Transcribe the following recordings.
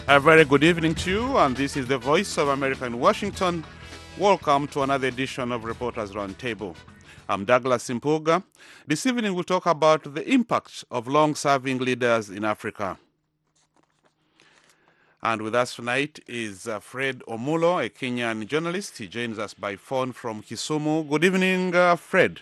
A very good evening to you, and this is the Voice of America in Washington. Welcome to another edition of Reporters Roundtable. I'm Douglas Simpuga. This evening we'll talk about the impact of long-serving leaders in Africa. And with us tonight is Fred Omulo, a Kenyan journalist. He joins us by phone from Kisumu. Good evening, Fred.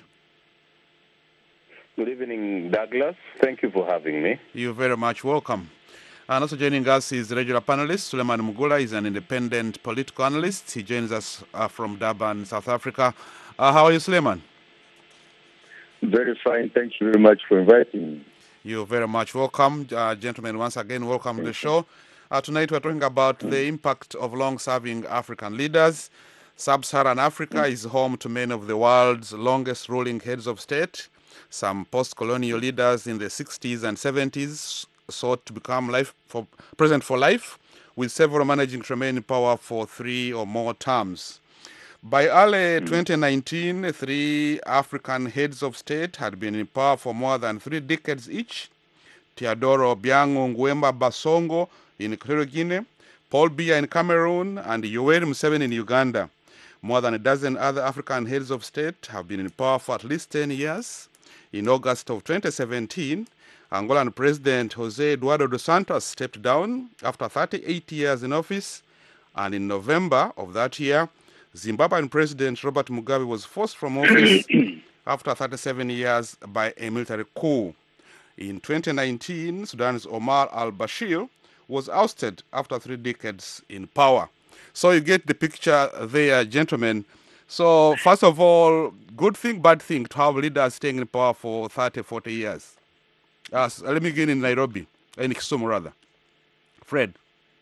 Good evening, Douglas. Thank you for having me. You're very much welcome. And also joining us is regular panelist Suleiman Mugula. He's an independent political analyst. He joins us from Durban, South Africa. How are you, Suleiman? Very fine. Thank you very much for inviting me. You're very much welcome. Gentlemen, once again, welcome to the show. Tonight we're talking about the impact of long-serving African leaders. Sub-Saharan Africa is home to many of the world's longest ruling heads of state. Some post-colonial leaders in the 60s and 70s sought to become president for life, with several managing to remain in power for 3 or more terms. By early 2019, 3 African heads of state had been in power for more than 3 decades each. Teodoro Obiang Nguema Basongo in Equatorial Guinea, Paul Biya in Cameroon, and Yoweri Museveni in Uganda. More than a dozen other African heads of state have been in power for at least 10 years. In August of 2017, Angolan President Jose Eduardo dos Santos stepped down after 38 years in office. And in November of that year, Zimbabwean President Robert Mugabe was forced from office after 37 years by a military coup. In 2019, Sudan's Omar al-Bashir was ousted after 3 decades in power. So you get the picture there, gentlemen. So first of all, good thing, bad thing to have leaders staying in power for 30, 40 years. Let me begin in Nairobi, in Kisumu rather. Fred.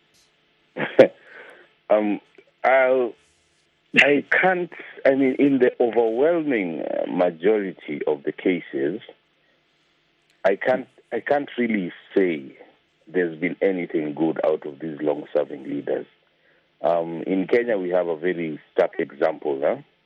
In the overwhelming majority of the cases, I can't really say there's been anything good out of these long-serving leaders. In Kenya, we have a very stark example.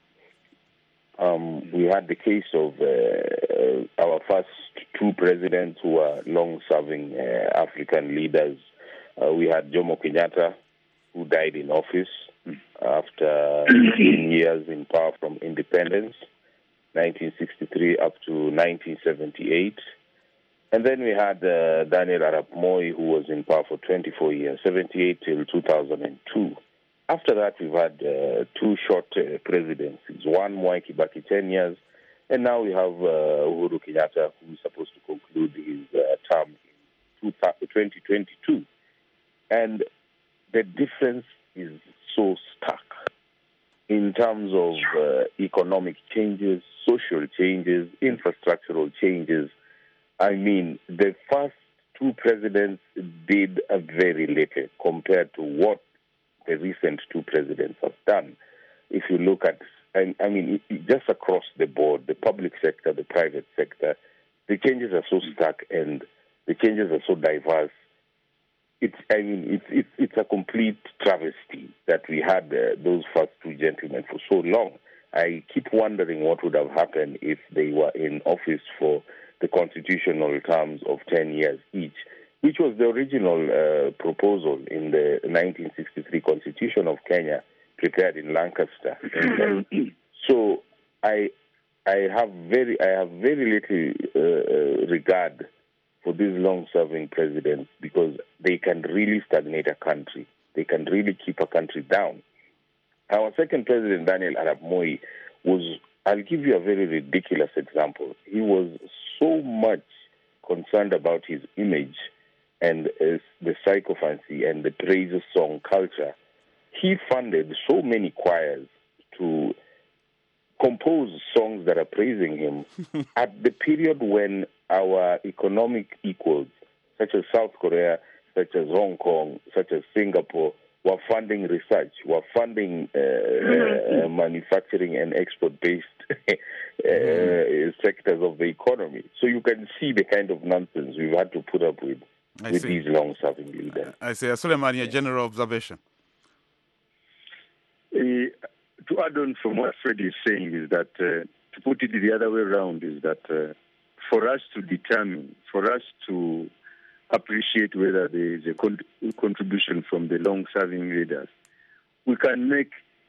We had the case of our first 2 presidents who were long-serving African leaders. We had Jomo Kenyatta, who died in office after 15 years in power from independence, 1963 up to 1978. And then we had Daniel Arap Moi, who was in power for 24 years, 78 till 2002. After that, we've had 2 short presidencies, one Mwai Kibaki, 10 years, and now we have Uhuru Kenyatta, who is supposed to conclude his term in 2022. And the difference is so stark in terms of economic changes, social changes, infrastructural changes. I mean, the first 2 presidents did a very little compared to what the recent 2 presidents have done. If you look at, just across the board, the public sector, the private sector, the changes are so stark and the changes are so diverse. It's a complete travesty that we had those first 2 gentlemen for so long. I keep wondering what would have happened if they were in office for the constitutional terms of 10 years each, which was the original proposal in the 1963 Constitution of Kenya, prepared in Lancaster. So I have very little regard for these long-serving presidents, because they can really stagnate a country. They can really keep a country down. Our second president, Daniel Arap Moi, I'll give you a very ridiculous example. He was so much concerned about his image and the sycophancy and the praise song culture. He funded so many choirs to compose songs that are praising him at the period when our economic equals, such as South Korea, such as Hong Kong, such as Singapore, were funding research, were funding manufacturing and export-based sectors of the economy. So you can see the kind of nonsense we've had to put up with these long-serving leaders. I see. Suleiman, your general observation. To add on from what Fred is saying is that, to put it the other way around, is that for us to determine, for us to appreciate whether there is a contribution from the long-serving leaders. We can make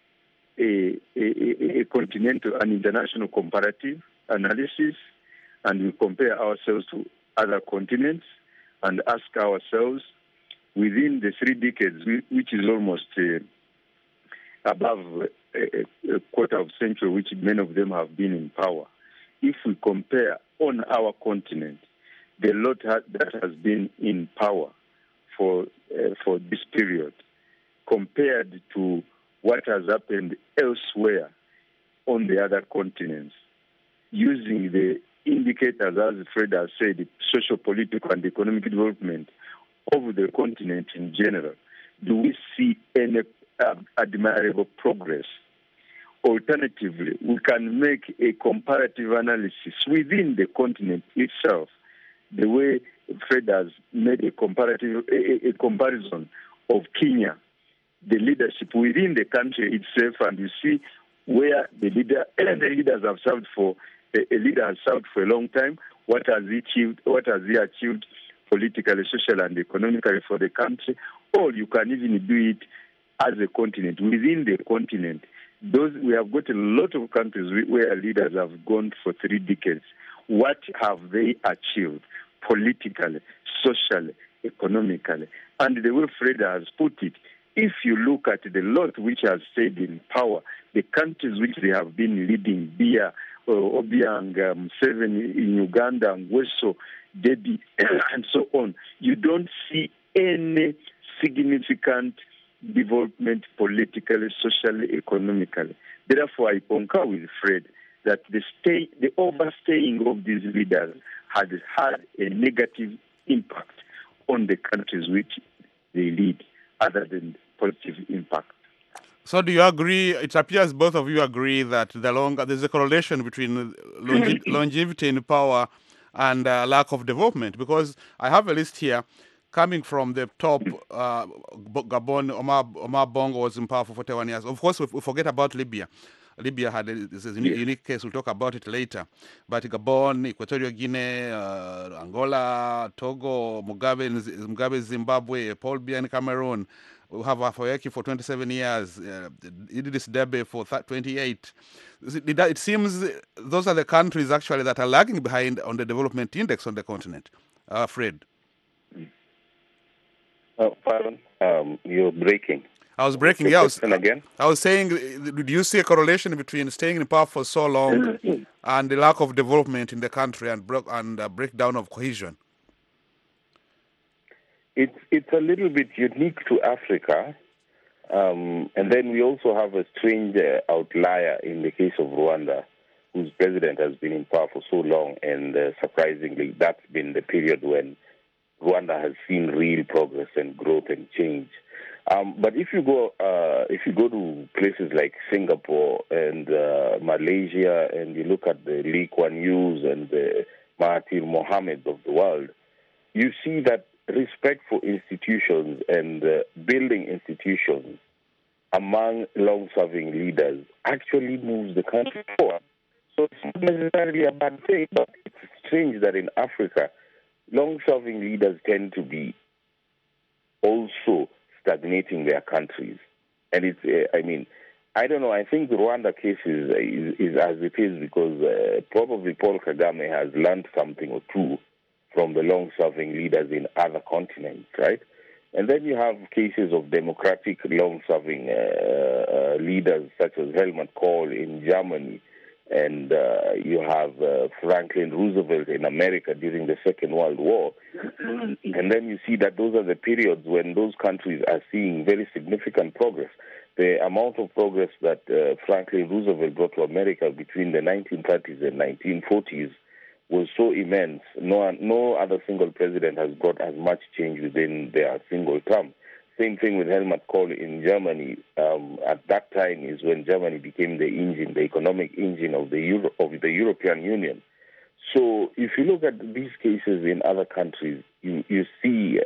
a continental and international comparative analysis, and we compare ourselves to other continents and ask ourselves, within the 3 decades, which is almost above a quarter of a century, which many of them have been in power, if we compare on our continent the lot that has been in power for this period, compared to what has happened elsewhere on the other continents, using the indicators, as Fred has said, social, political, and economic development of the continent in general, do we see any admirable progress? Alternatively, we can make a comparative analysis within the continent itself, the way Fred has made a comparison of Kenya, the leadership within the country itself, and you see where the leaders have served for, a leader has served for a long time. What has he achieved politically, socially, and economically for the country? Or you can even do it as a continent, within the continent. We have got a lot of countries where leaders have gone for 3 decades. What have they achieved politically, socially, economically? And the way Fred has put it, if you look at the lot which has stayed in power, the countries which they have been leading, Bia, Obiang, Museveni in Uganda, Ngweso, Debi, and so on, you don't see any significant development politically, socially, economically. Therefore, I concur with Fred that the overstaying of these leaders had a negative impact on the countries which they lead, other than positive impact. So do you agree, it appears both of you agree that there's a correlation between longevity in power and lack of development? Because I have a list here coming from the top. Gabon, Omar Bongo was in power for 41 years. Of course, we forget about Libya. Libya had a unique case. We'll talk about it later. But Gabon, Equatorial Guinea, Angola, Togo, Mugabe, Zimbabwe, Paul Biya in Cameroon. We have Afwerki for 27 years, Idris Deby for 28. It seems those are the countries actually that are lagging behind on the development index on the continent. Fred. Pardon? You're breaking. I was breaking. Yeah, I was saying, do you see a correlation between staying in power for so long and the lack of development in the country and breakdown of cohesion? It's a little bit unique to Africa, and then we also have a strange outlier in the case of Rwanda, whose president has been in power for so long, and surprisingly, that's been the period when Rwanda has seen real progress and growth and change. But if you go to places like Singapore and Malaysia, and you look at the Lee Kuan Yews and the Mahathir Mohammeds of the world, you see that respect for institutions and building institutions among long-serving leaders actually moves the country forward. So it's not necessarily a bad thing, but it's strange that in Africa, long-serving leaders tend to be also stagnating their countries. And it's, I don't know, I think the Rwanda case is as it is because probably Paul Kagame has learned something or two from the long-serving leaders in other continents, right? And then you have cases of democratic long-serving leaders such as Helmut Kohl in Germany, and you have Franklin Roosevelt in America during the Second World War. And then you see that those are the periods when those countries are seeing very significant progress. The amount of progress that Franklin Roosevelt brought to America between the 1930s and 1940s was so immense. No other single president has brought as much change within their single term. Same thing with Helmut Kohl in Germany. At that time is when Germany became the economic engine of the European Union. So if you look at these cases in other countries, you see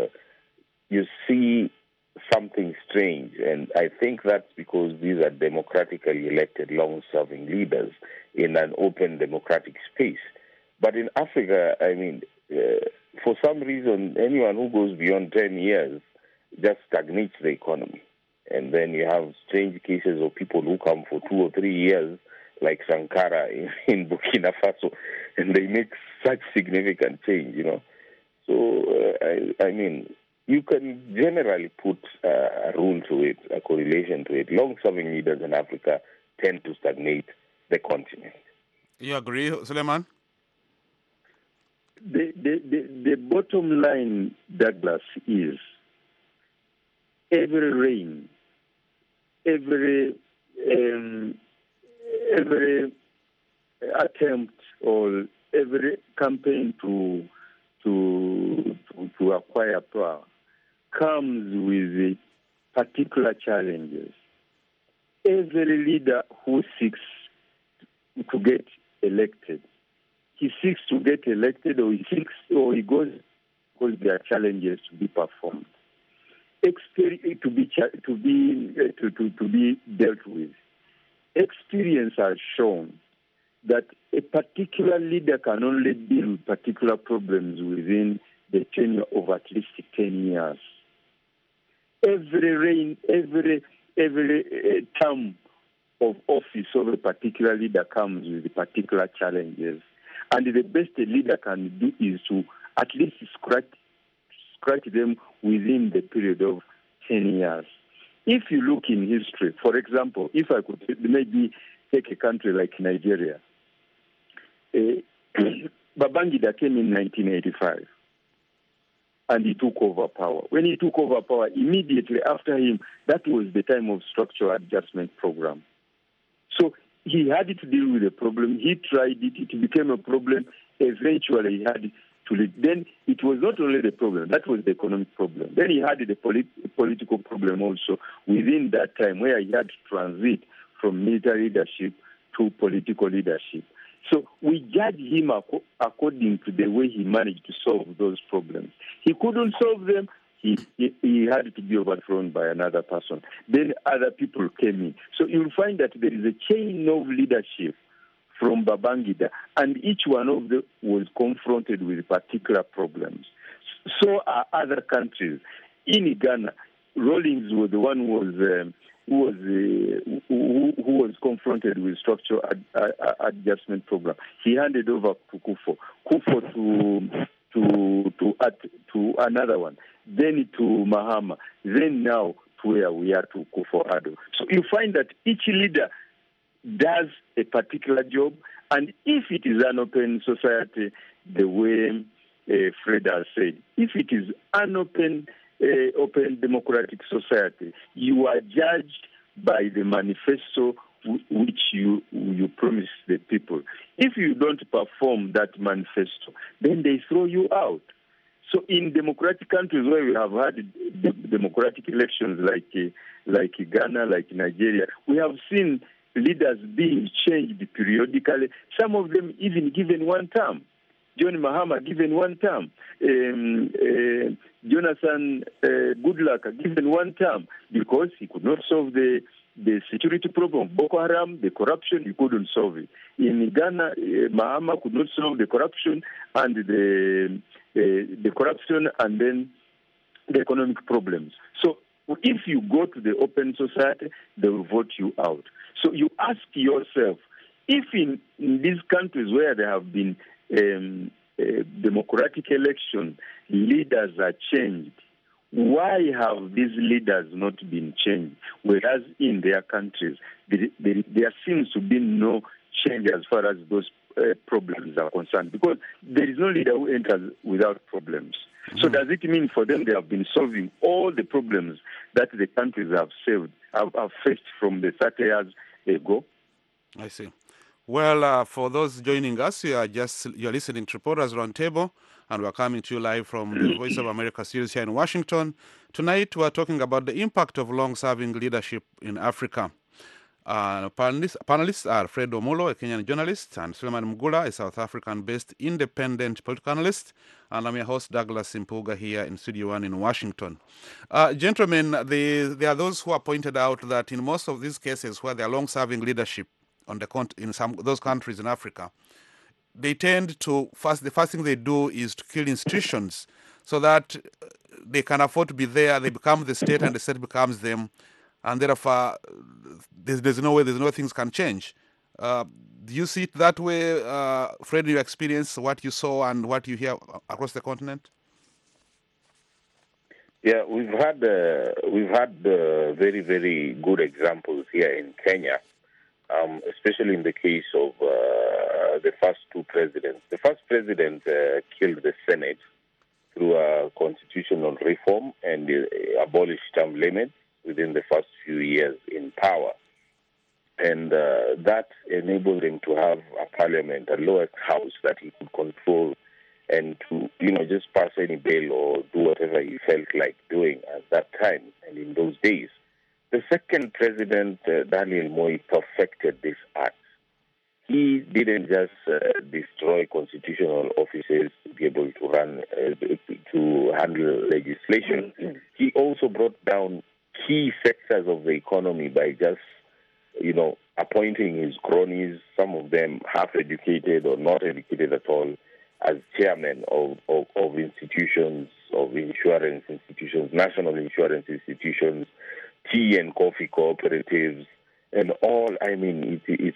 something strange, and I think that's because these are democratically elected, long-serving leaders in an open democratic space. But in Africa, for some reason, anyone who goes beyond 10 years just stagnates the economy. And then you have strange cases of people who come for 2 or 3 years, like Sankara in Burkina Faso, and they make such significant change, So, I mean, you can generally put a rule to it, a correlation to it. Long-serving leaders in Africa tend to stagnate the continent. You agree, Suleiman? The bottom line, Douglas, is every reign, every attempt or every campaign to acquire power comes with particular challenges. Every leader who seeks to get elected, he seeks to get elected, or he goes because there are challenges to be performed, to be dealt with. Experience has shown that a particular leader can only deal with particular problems within the tenure of at least 10 years. Every term of office of a particular leader comes with particular challenges. And the best a leader can do is to at least scratch them within the period of 10 years. If you look in history, for example, if I could maybe take a country like Nigeria, Babangida came in 1985 and he took over power. When he took over power, immediately after him, that was the time of structural adjustment program. So he had to deal with the problem. He tried it. It became a problem. Eventually, he had to lead. Then it was not only the problem. That was the economic problem. Then he had the political problem also within that time, where he had to transit from military leadership to political leadership. So we judge him according to the way he managed to solve those problems. He couldn't solve them. He had to be overthrown by another person. Then other people came in. So you'll find that there is a chain of leadership from Babangida, and each one of them was confronted with particular problems. So are other countries. In Ghana, Rawlings was the one who was confronted with structural adjustment program. He handed over to Kufuor to another one, then to Mahama, then now to where we are, to Kufuor-Addo. So you find that each leader does a particular job, and if it is an open society, the way Fred has said, if it is an open democratic society, you are judged by the manifesto which you promise the people. If you don't perform that manifesto, then they throw you out. So in democratic countries where we have had democratic elections like Ghana, like Nigeria, we have seen leaders being changed periodically, some of them even given one term. John Mahama given one term. Jonathan Goodluck given one term because he could not solve the security problem. Boko Haram, the corruption, he couldn't solve it. In Ghana, Mahama could not solve the corruption and the corruption and then the economic problems. So if you go to the open society, they will vote you out. So you ask yourself, if in these countries where there have been democratic election, leaders are changed, why have these leaders not been changed? Whereas in their countries, there seems to be no change as far as those problems are concerned, because there is no leader who enters without problems. Mm-hmm. So does it mean for them they have been solving all the problems that the countries have faced from the 30 years ago? I see. Well, for those joining us, you're listening to Reporters Roundtable, and we're coming to you live from the Voice of America studios here in Washington. Tonight, we're talking about the impact of long-serving leadership in Africa. Panelists are Fred Omulo, a Kenyan journalist, and Suleiman Mgula, a South African-based independent political analyst, and I'm your host, Douglas Impuga, here in Studio 1 in Washington. Gentlemen, there are those who have pointed out that in most of these cases where there are long-serving leadership in some those countries in Africa, they tend to the first thing they do is to kill institutions so that they can afford to be there. They become the state, and the state becomes them, and therefore there's no way, there's no things can change. Uh, do you see it that way, Fred? Your experience, what you saw and what you hear across the continent? Yeah, we've had very, very good examples here in Kenya, especially in the case of the first two presidents. The first president killed the Senate through a constitutional reform and abolished term limits within the first few years in power. And that enabled him to have a parliament, a lower house that he could control and to, just pass any bill or do whatever he felt like doing at that time and in those days. The second president, Daniel Moi, perfected this act. He didn't just destroy constitutional offices to be able to run, to handle legislation. He also brought down key sectors of the economy by just, appointing his cronies, some of them half-educated or not educated at all, as chairman of institutions, of insurance institutions, national insurance institutions, tea and coffee cooperatives, and all. I mean, it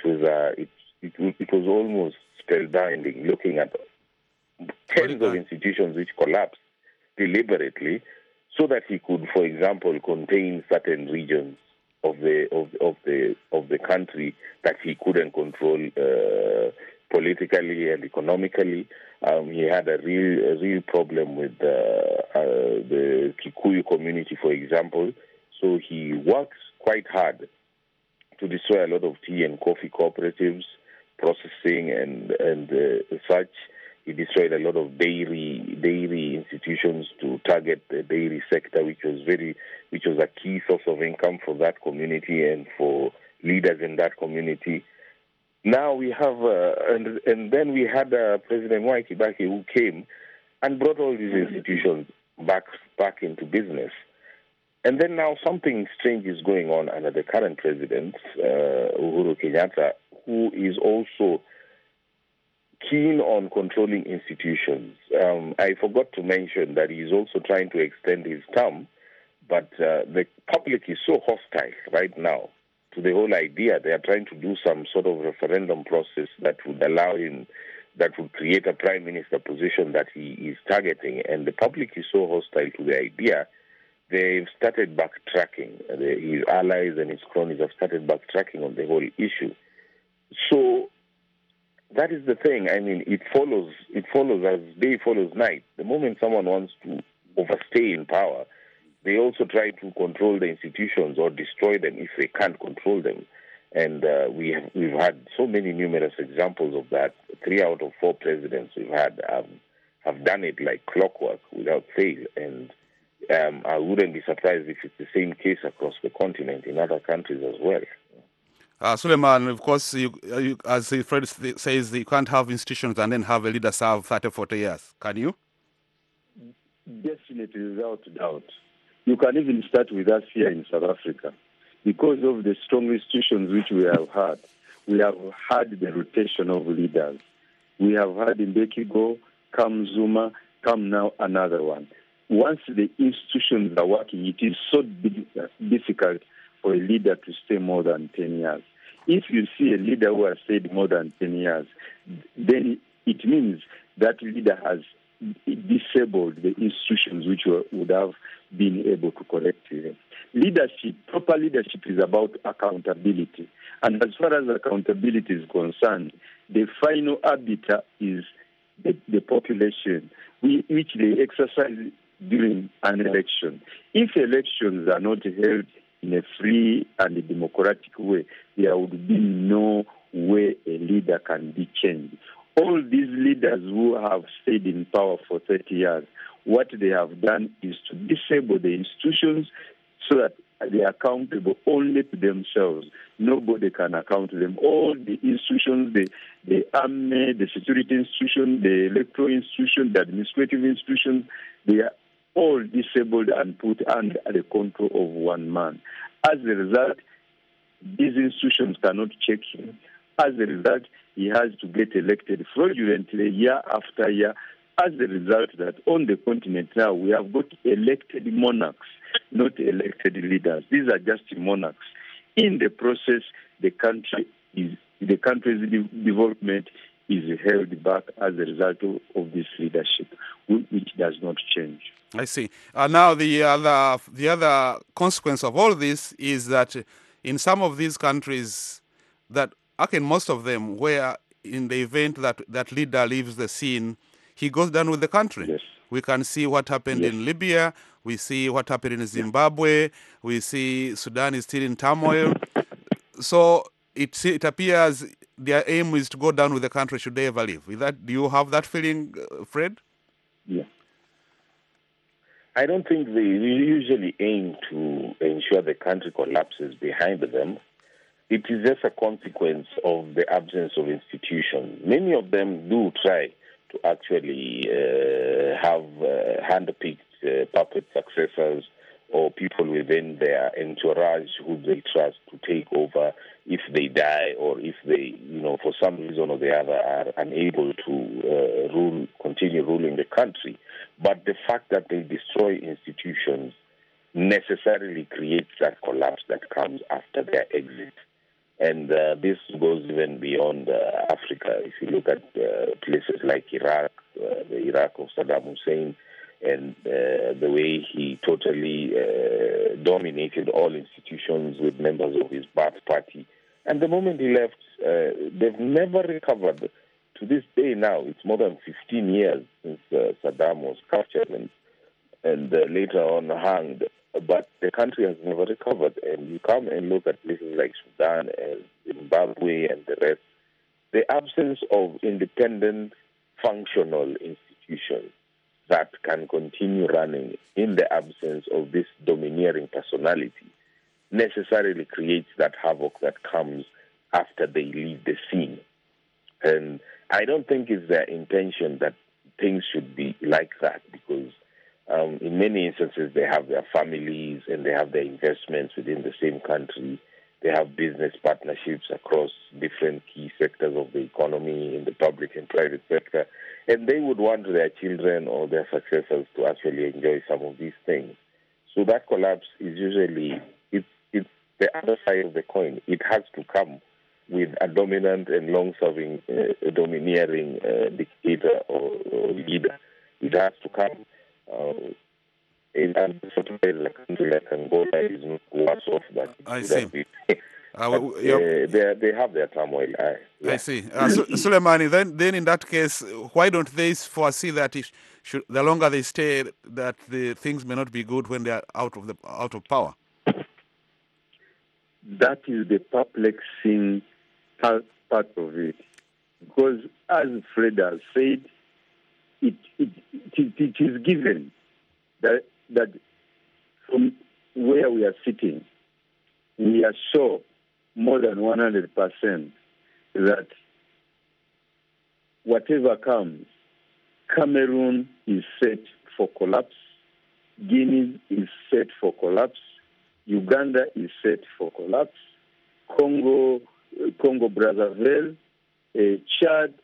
was almost spellbinding, looking at tens of institutions which collapsed deliberately, so that he could, for example, contain certain regions of the country that he couldn't control politically and economically. He had a real problem with the Kikuyu community, for example. So he works quite hard to destroy a lot of tea and coffee cooperatives, processing and such. He destroyed a lot of dairy institutions to target the dairy sector, which was a key source of income for that community and for leaders in that community. Now we have, and then we had President Mwai Kibaki, who came and brought all these institutions back into business. And then now something strange is going on under the current president, Uhuru Kenyatta, who is also keen on controlling institutions. I forgot to mention that he's also trying to extend his term, but the public is so hostile right now to the whole idea. They are trying to do some sort of referendum process that would allow him, that would create a prime minister position that he is targeting. And the public is so hostile to the idea, they've started backtracking. His allies and his cronies have started backtracking on the whole issue. So that is the thing. I mean, it follows as day follows night. The moment someone wants to overstay in power, they also try to control the institutions or destroy them if they can't control them. And we've had so many numerous examples of that. 3 out of 4 presidents we've had have done it like clockwork without fail. And I wouldn't be surprised if it's the same case across the continent in other countries as well. Suleiman, of course, you, as Fred says, you can't have institutions and then have a leader serve 30, 40 years. Can you? Definitely, without doubt. You can even start with us here in South Africa. Because of the strong institutions which we have had the rotation of leaders. We have had Mbeki go, come Zuma, come now another one. Once the institutions are working, it is so difficult for a leader to stay more than 10 years. If you see a leader who has stayed more than 10 years, then it means that leader has disabled the institutions which would have been able to correct them. Leadership, proper leadership is about accountability. And as far as accountability is concerned, the final arbiter is the population, which they exercise during an election. If elections are not held in a free and a democratic way, there would be no way a leader can be changed. All these leaders who have stayed in power for 30 years, what they have done is to disable the institutions so that they are accountable only to themselves. Nobody can account to them. All the institutions, the army, the security institution, the electoral institution, the administrative institutions, they are all disabled and put under the control of one man. As a result, these institutions cannot check him, As a result, he has to get elected fraudulently year after year. As a result, that on the continent now we have got elected monarchs, not elected leaders. These are just monarchs. In the process, the country's development is held back as a result of this leadership, which does not change. I see. Now, the other consequence of all this is that in some of these countries, that in most of them, where in the event that that leader leaves the scene, he goes down with the country. Yes. We can see what happened in Libya. We see what happened in Zimbabwe. We see Sudan is still in turmoil. So it appears their aim is to go down with the country should they ever leave. Do you have that feeling, Fred? Yeah. I don't think they usually aim to ensure the country collapses behind them. It is just a consequence of the absence of institutions. Many of them do try to actually have hand-picked puppet successors or people within their entourage who they trust to take over if they die or if they, for some reason or the other are unable to continue ruling the country. But the fact that they destroy institutions necessarily creates that collapse that comes after their exit. And this goes even beyond Africa. If you look at places like Iraq, the Iraq of Saddam Hussein, and the way he totally dominated all institutions with members of his Ba'ath Party. And the moment he left, they've never recovered. To this day now, it's more than 15 years since Saddam was captured and later on hanged. But the country has never recovered. And you come and look at places like Sudan and Zimbabwe and the rest. The absence of independent, functional institutions that can continue running in the absence of this domineering personality necessarily creates that havoc that comes after they leave the scene. And I don't think it's their intention that things should be like that, because in many instances they have their families and they have their investments within the same country. They have business partnerships across different key sectors of the economy in the public and private sector. And they would want their children or their successors to actually enjoy some of these things. So that collapse is usually, it's the other side of the coin. It has to come with a dominant and long-serving, domineering dictator or leader. It has to come. In a country like Angola is not worse off than I see. They have their turmoil. I see. Suleimani, then in that case, why don't they foresee that the longer they stay, that the things may not be good when they are out of power? That is the perplexing part of it, because as Fred has said, it is given that from where we are sitting, we are sure more than 100% that whatever comes, Cameroon is set for collapse, Guinea is set for collapse, Uganda is set for collapse, Congo Brazzaville, Chad,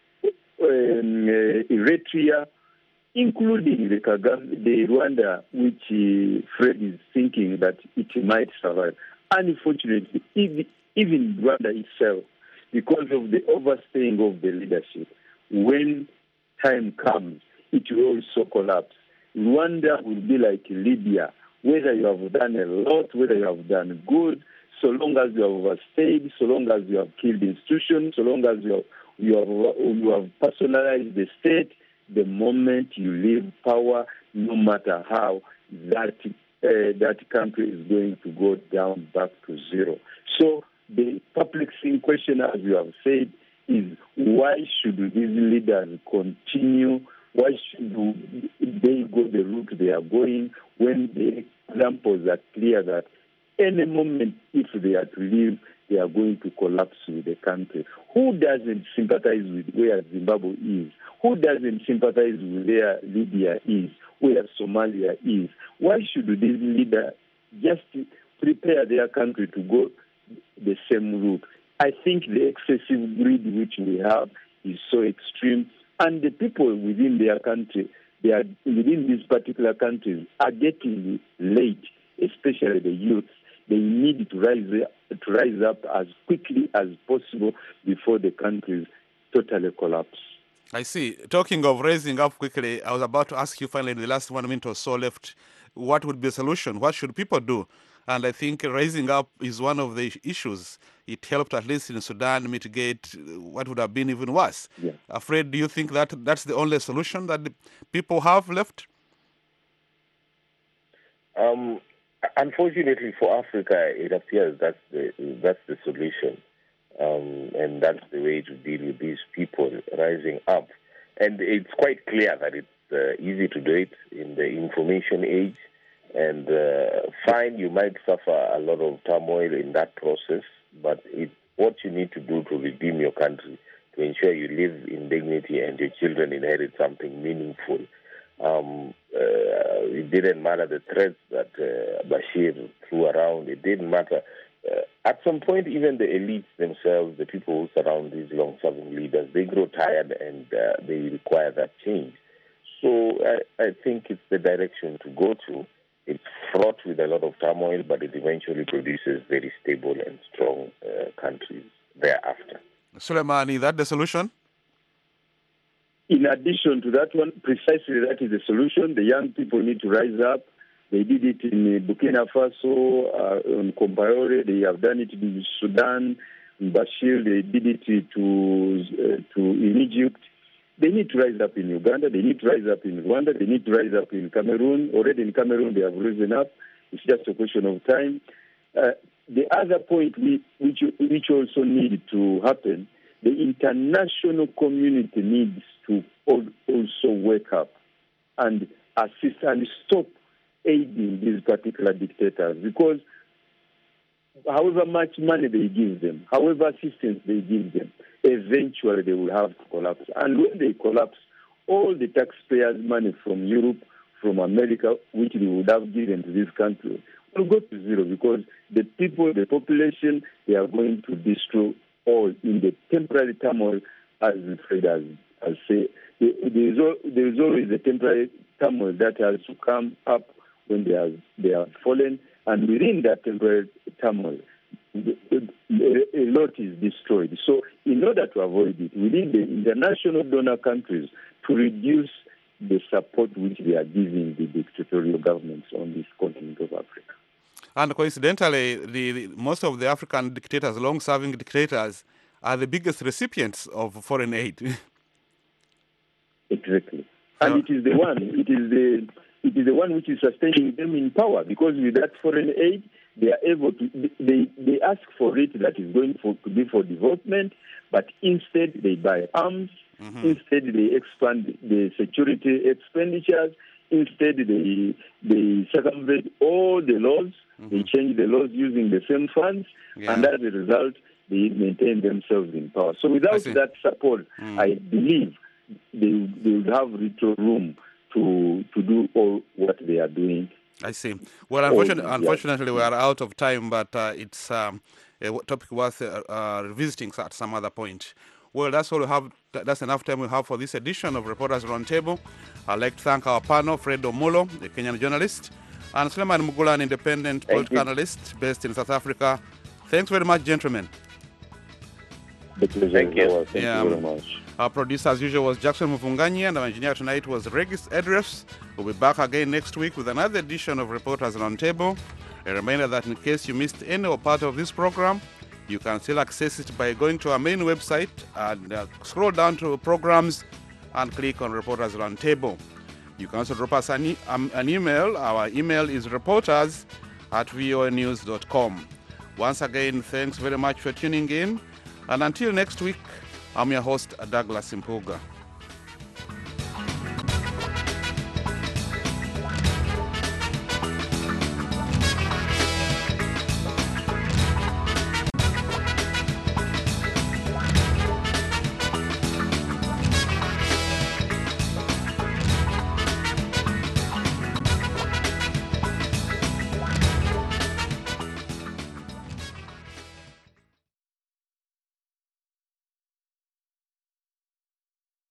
Eritrea, including the Rwanda, which Fred is thinking that it might survive. Unfortunately, even Rwanda itself, because of the overstaying of the leadership, when time comes, it will also collapse. Rwanda will be like Libya, whether you have done a lot, whether you have done good, so long as you have overstayed, so long as you have killed institutions, so long as you have personalized the state, the moment you leave power, no matter how, that country is going to go down back to zero. So the perplexing question, as you have said, is why should these leaders continue? Why should they go the route they are going when the examples are clear that any moment, if they are to leave, they are going to collapse with the country? Who doesn't sympathize with where Zimbabwe is? Who doesn't sympathize with where Libya is, where Somalia is? Why should these leaders just prepare their country to go the same route? I think the excessive greed which we have is so extreme, and the people within their country, within these particular countries, are getting late, especially the youth. They need to rise up as quickly as possible before the countries totally collapse. I see. Talking of raising up quickly, I was about to ask you finally in the last 1 minute or so left, what would be a solution? What should people do? And I think raising up is one of the issues. It helped, at least in Sudan, mitigate what would have been even worse. Yeah. Fred, do you think that that's the only solution that the people have left? Unfortunately for Africa, it appears that's the solution. And that's the way to deal with these people rising up. And it's quite clear that it's easy to do it in the information age. And fine, you might suffer a lot of turmoil in that process, but it's what you need to do to redeem your country, to ensure you live in dignity and your children inherit something meaningful. It didn't matter the threats that Bashir threw around. It didn't matter. At some point, even the elites themselves, the people who surround these long-serving leaders, they grow tired and they require that change. So I think it's the direction to go to. It's fraught with a lot of turmoil, but it eventually produces very stable and strong countries thereafter. Suleiman, is that the solution? In addition to that one, precisely that is the solution. The young people need to rise up. They did it in Burkina Faso, in Compaoré. They have done it in Sudan, in Bashir. They did it in Egypt. They need to rise up in Uganda. They need to rise up in Rwanda. They need to rise up in Cameroon. Already in Cameroon, they have risen up. It's just a question of time. The other point which also needs to happen, the international community needs to also wake up and assist and stop aiding these particular dictators, because however much money they give them, however assistance they give them, eventually they will have to collapse. And when they collapse, all the taxpayers' money from Europe, from America, which they would have given to this country, will go to zero, because the people, the population, they are going to destroy all in the temporary turmoil, as Fred has said. There is always a temporary turmoil that has to come up when they have fallen, and within that temporary turmoil, a lot is destroyed. So in order to avoid it, we need the international donor countries to reduce the support which they are giving the dictatorial governments on this continent of Africa. And coincidentally, the most of the African dictators, long-serving dictators, are the biggest recipients of foreign aid. Exactly. And it is the one which is sustaining them in power, because with that foreign aid, they are able to, they ask for it that is going to be for development, but instead they buy arms, instead they expand the security expenditures, instead they circumvent all the laws, they change the laws using the same funds, and as a result, they maintain themselves in power. So without that support, I believe they would have little room to do all what they are doing. I see. Well, unfortunately, we are out of time, but it's a topic worth revisiting at some other point. Well, that's all we have. That's enough time we have for this edition of Reporters Roundtable. I'd like to thank our panel, Fred Omulo, a Kenyan journalist, and Suleiman Mugula, an independent political analyst based in South Africa. Thanks very much, gentlemen. Thank you. Thank you very much. Our producer, as usual, was Jackson Mufungani, and our engineer tonight was Regis Edrefs. We'll be back again next week with another edition of Reporters Roundtable. A reminder that in case you missed any or part of this program, you can still access it by going to our main website and scroll down to programs and click on Reporters Roundtable. You can also drop us an email. Our email is reporters@voanews.com. Once again, thanks very much for tuning in. And until next week, I'm your host, Douglas Impuga.